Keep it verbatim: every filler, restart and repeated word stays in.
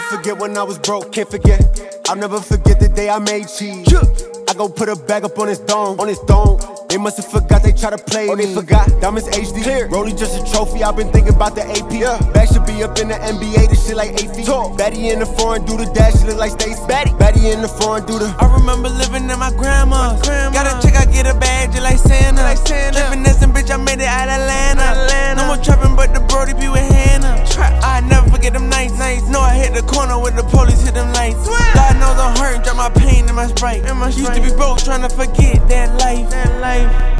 forget when I was broke, can't forget. I'll never forget the day I made cheese. I go put a bag up on his dome, on his dome. They must've forgot they try to play me. Oh, they forgot. Diamonds H D. Clear. Rollie just a trophy. I've been thinking about the A P. Yeah. Bag should be up in the N B A. This shit like eight feet. Talk. Batty in the foreign, do the dash. She look like Stacey. Batty. Batty in the foreign, do the. I remember living in my grandma's. Grandma. Got a check, I get a bag just like Santa. Like Santa. Living this and bitch, I made it out of Atlanta. Atlanta. No more trapping, but the Brody be with Hannah. Trap. I never forget them nights. nights. No, I hit the corner when the police hit them lights. Swear. God knows I'm hurting, drop my pain in my Sprite. In my Sprite. Used to be broke, trying to forget that life. That life.